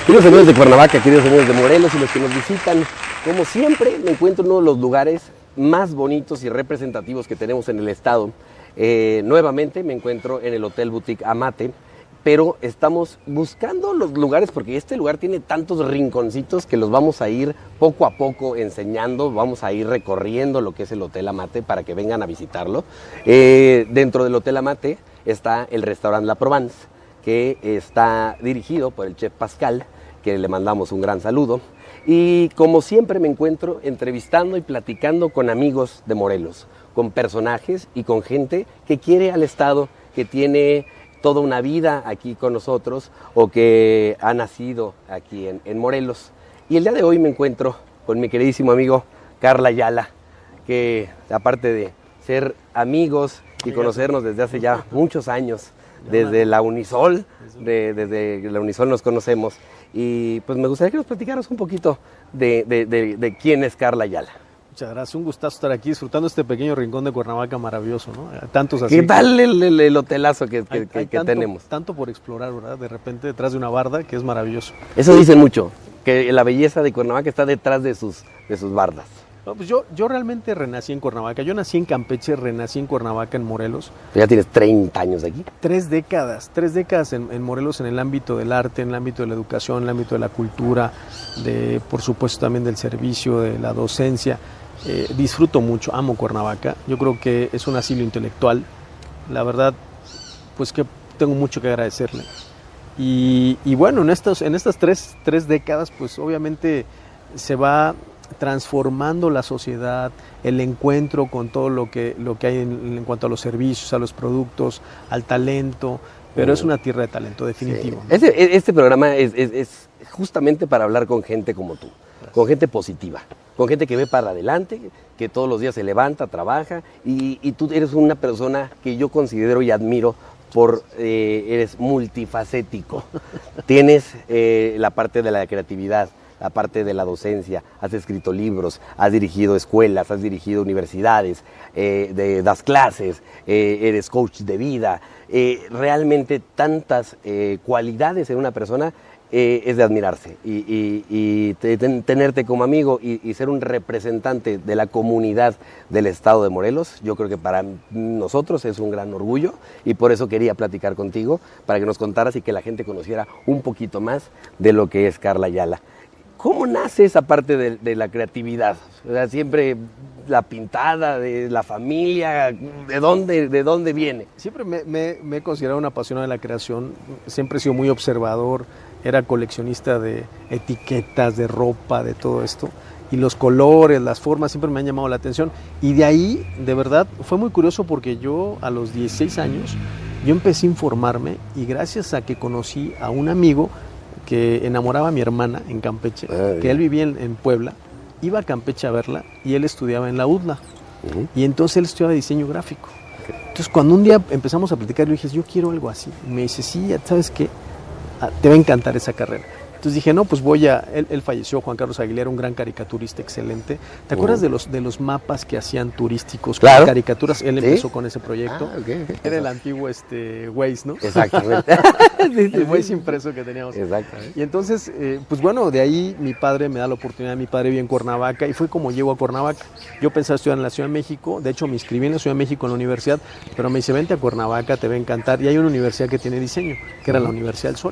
Queridos amigos de Cuernavaca, queridos amigos de Morelos y los que nos visitan, como siempre me encuentro en uno de los lugares más bonitos y representativos que tenemos en el estado. Nuevamente me encuentro en el Hotel Boutique Amate, pero estamos buscando los lugares porque este lugar tiene tantos rinconcitos que los vamos a ir poco a poco enseñando, vamos a ir recorriendo lo que es el Hotel Amate para que vengan a visitarlo. Dentro del Hotel Amate está el restaurante La Provence, que está dirigido por el chef Pascal, que le mandamos un gran saludo. Y como siempre me encuentro entrevistando y platicando con amigos de Morelos, con personajes y con gente que quiere al estado, que tiene toda una vida aquí con nosotros o que ha nacido aquí en Morelos. Y el día de hoy me encuentro con mi queridísimo amigo Carla Ayala, que aparte de ser amigos y conocernos desde hace ya muchos años, desde la Unisol, desde la Unisol nos conocemos. Y pues me gustaría que nos platicaras un poquito de quién es Carla Ayala. Muchas gracias, un gustazo estar aquí disfrutando este pequeño rincón de Cuernavaca maravilloso, ¿no? Tantos así. ¿Qué tal el hotelazo que tenemos? Tanto por explorar, ¿verdad? De repente detrás de una barda, que es maravilloso. Eso dicen mucho, que la belleza de Cuernavaca está detrás de sus bardas. No, pues yo realmente renací en Cuernavaca. Yo nací en Campeche, renací en Cuernavaca, en Morelos. Ya tienes 30 años aquí. 3 décadas en Morelos, en el ámbito del arte, en el ámbito de la educación, en el ámbito de la cultura, por supuesto también del servicio, de la docencia. Disfruto mucho, amo Cuernavaca. Yo creo que es un asilo intelectual. La verdad, pues que tengo mucho que agradecerle. Y bueno, en estas 3 décadas, pues obviamente se va transformando la sociedad, el encuentro con todo lo que hay en cuanto a los servicios, a los productos, al talento, pero es una tierra de talento, definitivo. Sí. Este programa es justamente para hablar con gente como tú, con gente positiva, con gente que ve para adelante, que todos los días se levanta, trabaja, y tú eres una persona que yo considero y admiro eres multifacético. Tienes la parte de la creatividad, la parte de la docencia, has escrito libros, has dirigido escuelas, has dirigido universidades, das clases, eres coach de vida. Realmente tantas cualidades en una persona es de admirarse y tenerte como amigo y ser un representante de la comunidad del estado de Morelos, yo creo que para nosotros es un gran orgullo y por eso quería platicar contigo para que nos contaras y que la gente conociera un poquito más de lo que es Carla Ayala. ¿Cómo nace esa parte de la creatividad? O sea, siempre la pintada, de la familia, ¿de dónde viene? Siempre me he considerado un apasionado de la creación, siempre he sido muy observador, era coleccionista de etiquetas, de ropa, de todo esto, y los colores, las formas siempre me han llamado la atención, y de ahí, de verdad, fue muy curioso porque yo a los 16 años, yo empecé a informarme, y gracias a que conocí a un amigo que enamoraba a mi hermana en Campeche, que él vivía en Puebla, iba a Campeche a verla y él estudiaba en la UDLA. Y entonces él estudiaba diseño gráfico. Entonces cuando un día empezamos a platicar, le dije, yo quiero algo así. Y me dice, sí, ¿sabes qué? Te va a encantar esa carrera. Entonces dije, no, pues él falleció, Juan Carlos Aguilera, un gran caricaturista excelente. ¿Te acuerdas de los mapas que hacían turísticos? Claro. Con caricaturas, él empezó con ese proyecto. Okay. Era el antiguo Waze, ¿no? Exactamente. El Waze impreso que teníamos. Exactamente. Y entonces, pues bueno, de ahí mi padre me da la oportunidad, mi padre vive en Cuernavaca y fue como llego a Cuernavaca. Yo pensaba estudiar en la Ciudad de México, de hecho me inscribí en la Ciudad de México en la universidad, pero me dice, vente a Cuernavaca, te va a encantar. Y hay una universidad que tiene diseño, que era la Universidad del Sol.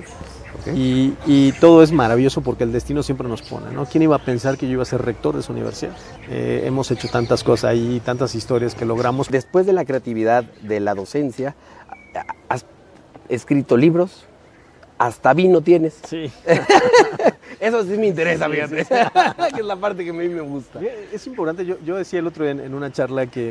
Y todo es maravilloso porque el destino siempre nos pone, ¿no? ¿Quién iba a pensar que yo iba a ser rector de esa universidad? Hemos hecho tantas cosas ahí, tantas historias que logramos. Después de la creatividad, de la docencia, has escrito libros, hasta vino tienes. Sí. Eso sí me interesa, fíjate. Que es la parte que a mí me gusta. Es importante, yo decía el otro día en una charla que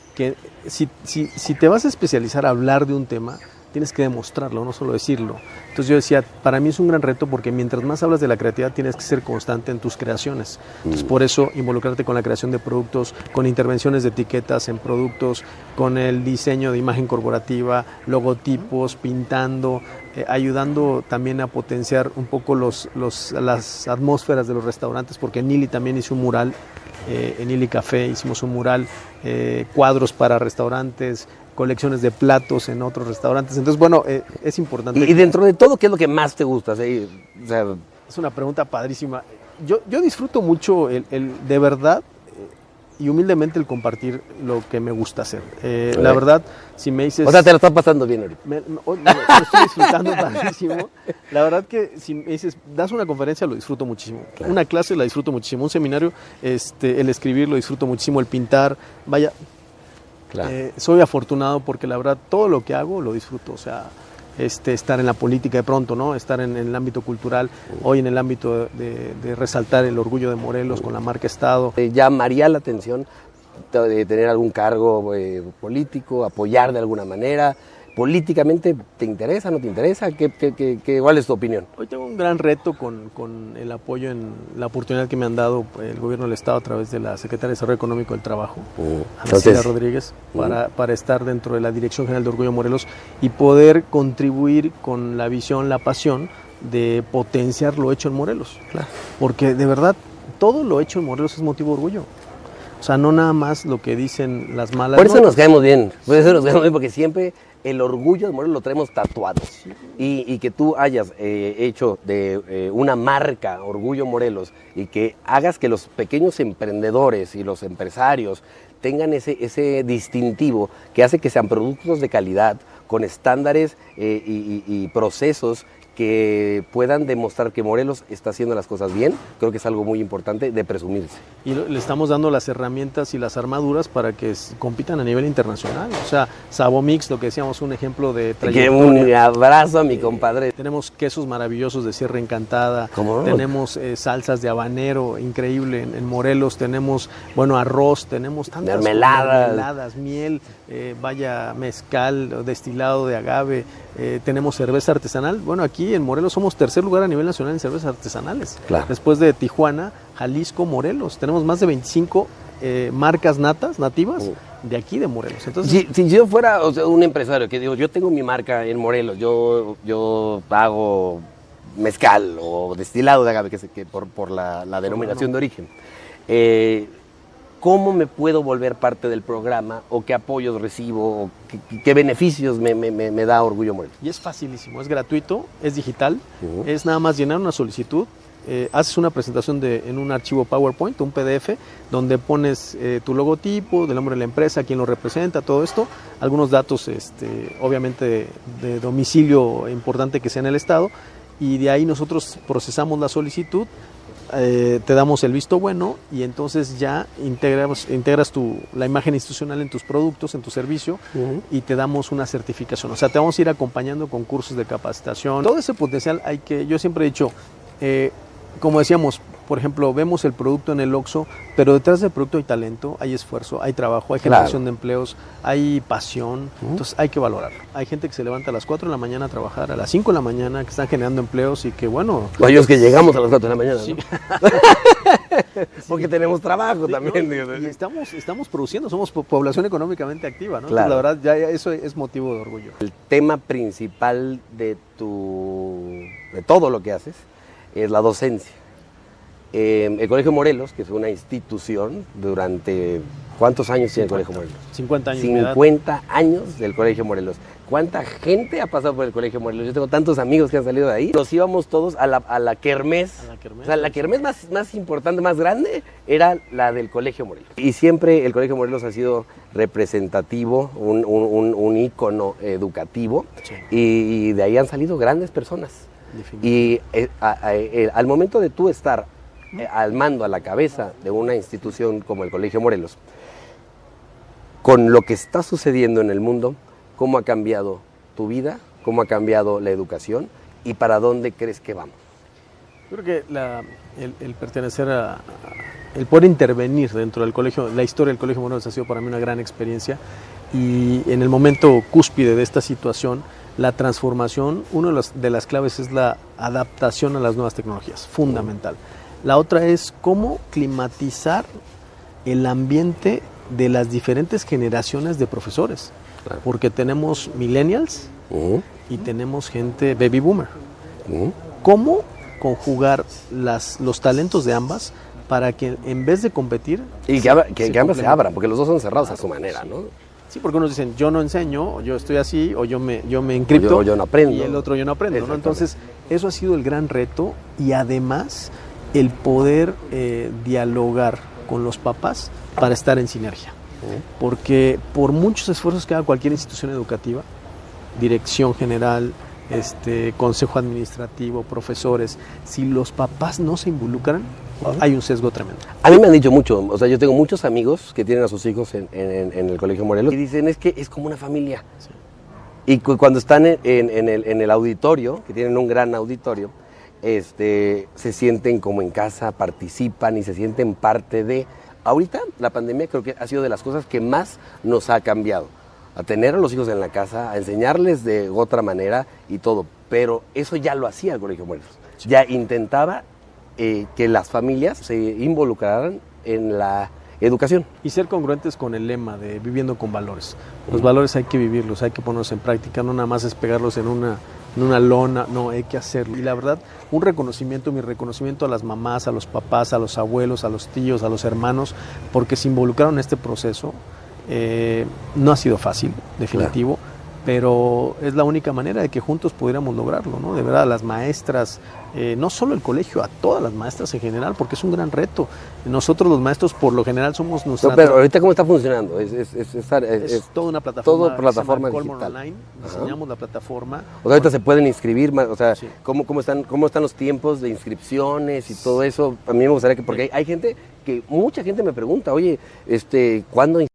si te vas a especializar a hablar de un tema, tienes que demostrarlo, no solo decirlo. Entonces yo decía, para mí es un gran reto porque mientras más hablas de la creatividad tienes que ser constante en tus creaciones. Entonces por eso involucrarte con la creación de productos, con intervenciones de etiquetas en productos, con el diseño de imagen corporativa, logotipos, pintando, ayudando también a potenciar un poco las atmósferas de los restaurantes, porque en Nili también hice un mural, en Nili Café hicimos un mural, cuadros para restaurantes, colecciones de platos en otros restaurantes. Entonces, bueno, es importante. Y dentro de todo, ¿qué es lo que más te gusta? O sea, Es una pregunta padrísima. Yo disfruto mucho de verdad y humildemente el compartir lo que me gusta hacer. La verdad, si me dices... O sea, te lo estás pasando bien ahorita. Lo estoy disfrutando padrísimo. La verdad que si me dices, das una conferencia, lo disfruto muchísimo. Claro. Una clase la disfruto muchísimo. Un seminario, el escribir lo disfruto muchísimo. El pintar, vaya... Claro. Soy afortunado porque la verdad todo lo que hago lo disfruto. O sea, estar en la política de pronto, ¿no? Estar en el ámbito cultural, hoy en el ámbito de resaltar el orgullo de Morelos con la marca Estado. ¿Llamaría la atención de tener algún cargo político, apoyar de alguna manera? ¿Políticamente te interesa, no te interesa? ¿Cuál es tu opinión? Hoy tengo un gran reto con el apoyo en la oportunidad que me han dado el gobierno del Estado a través de la Secretaria de Desarrollo Económico del Trabajo, Ana Rodríguez, para estar dentro de la Dirección General de Orgullo Morelos y poder contribuir con la visión, la pasión de potenciar lo hecho en Morelos. Claro. Porque de verdad, todo lo hecho en Morelos es motivo de orgullo. O sea, no nada más lo que dicen las malas. Por eso nos caemos bien, porque siempre el orgullo de Morelos lo traemos tatuado. Sí. Y que tú hayas hecho de una marca Orgullo Morelos y que hagas que los pequeños emprendedores y los empresarios tengan ese distintivo que hace que sean productos de calidad, con estándares y procesos que puedan demostrar que Morelos está haciendo las cosas bien, creo que es algo muy importante de presumirse. Y le estamos dando las herramientas y las armaduras para que compitan a nivel internacional. O sea, Sabomix, lo que decíamos, un ejemplo de trayectoria. Un abrazo a mi compadre. Tenemos quesos maravillosos de Sierra Encantada. ¿Cómo? Tenemos salsas de habanero, increíble en Morelos. Tenemos, arroz, tenemos tantas mermeladas, miel, mezcal, destilado de agave. Tenemos cerveza artesanal. Bueno, aquí en Morelos somos tercer lugar a nivel nacional en cervezas artesanales. Claro. Después de Tijuana, Jalisco, Morelos. Tenemos más de 25 marcas nativas de aquí de Morelos. Entonces, si yo fuera un empresario que digo, yo tengo mi marca en Morelos, yo hago mezcal o destilado de agave, que por la denominación de origen. ¿Cómo me puedo volver parte del programa o qué apoyos recibo o qué beneficios me da Orgullo Morelos? Y es facilísimo, es gratuito, es digital, es nada más llenar una solicitud, haces una presentación en un archivo PowerPoint, un PDF, donde pones tu logotipo, del nombre de la empresa, quién lo representa, todo esto, algunos datos obviamente de domicilio importante que sea en el estado, y de ahí nosotros procesamos la solicitud, te damos el visto bueno y entonces ya integras la imagen institucional en tus productos, en tu servicio y te damos una certificación. O sea, te vamos a ir acompañando con cursos de capacitación. Todo ese potencial yo siempre he dicho, como decíamos, por ejemplo, vemos el producto en el Oxxo, pero detrás del producto hay talento, hay esfuerzo, hay trabajo, hay generación de empleos, hay pasión, entonces hay que valorarlo. Hay gente que se levanta a las 4 de la mañana a trabajar, a las 5 de la mañana, que están generando empleos y que Hay que llegamos a las 4 de la mañana, sí. ¿No? Porque tenemos trabajo también. Y estamos produciendo, somos población económicamente activa, ¿no? Claro. Entonces, la verdad, ya eso es motivo de orgullo. El tema principal de todo lo que haces es la docencia. El Colegio Morelos, que es una institución durante... ¿Cuántos años tiene el Colegio Morelos? 50 años. 50 años del Colegio Morelos. ¿Cuánta gente ha pasado por el Colegio Morelos? Yo tengo tantos amigos que han salido de ahí. Nos íbamos todos a la kermés. O sea, la kermés más importante, más grande, era la del Colegio Morelos. Y siempre el Colegio Morelos ha sido representativo, un ícono educativo. Sí. Y de ahí han salido grandes personas. Y al momento de tú estar al mando, a la cabeza de una institución como el Colegio Morelos, con lo que está sucediendo en el mundo, ¿cómo ha cambiado tu vida? ¿Cómo ha cambiado la educación? ¿Y para dónde crees que vamos? Creo que el pertenecer el poder intervenir dentro del colegio, la historia del Colegio Morelos ha sido para mí una gran experiencia y en el momento cúspide de esta situación, la transformación, una de las claves es la adaptación a las nuevas tecnologías, fundamental. La otra es cómo climatizar el ambiente de las diferentes generaciones de profesores, claro. Porque tenemos millennials y tenemos gente baby boomer. ¿Cómo conjugar los talentos de ambas para que en vez de competir... Y que ambas se abran, porque los dos son cerrados a su manera, ¿no? Sí, porque unos dicen, yo no enseño, o yo estoy así, o yo me encripto, o yo no aprendo. y el otro yo no aprendo, ¿no? Entonces, eso ha sido el gran reto, y además el poder dialogar con los papás para estar en sinergia. Porque por muchos esfuerzos que haga cualquier institución educativa, dirección general, consejo administrativo, profesores, si los papás no se involucran, hay un sesgo tremendo. A mí me han dicho mucho, o sea, yo tengo muchos amigos que tienen a sus hijos en el Colegio Morelos y dicen, es que es como una familia. Sí. Y cuando están en el auditorio, que tienen un gran auditorio, se sienten como en casa, participan y se sienten parte de... Ahorita la pandemia creo que ha sido de las cosas que más nos ha cambiado. A tener a los hijos en la casa, a enseñarles de otra manera y todo. Pero eso ya lo hacía el Colegio Morelos. Sí. Ya intentaba que las familias se involucraran en la educación. Y ser congruentes con el lema de viviendo con valores. Los valores hay que vivirlos, hay que ponerlos en práctica, no nada más es pegarlos en una lona, no, hay que hacerlo. Y la verdad, mi reconocimiento a las mamás, a los papás, a los abuelos, a los tíos, a los hermanos, porque se involucraron en este proceso. No ha sido fácil, definitivo, claro, pero es la única manera de que juntos pudiéramos lograrlo, ¿no? De verdad, a las maestras, no solo el colegio, a todas las maestras en general, porque es un gran reto. Nosotros los maestros, por lo general, somos nuestra... No, pero ahorita, ¿cómo está funcionando? Es toda una plataforma. Todo plataforma digital. Online, diseñamos la plataforma. O sea, ahorita se pueden inscribir, o sea, sí. ¿Cómo están los tiempos de inscripciones y todo eso? A mí me gustaría que, porque hay gente... que mucha gente me pregunta, oye, ¿cuándo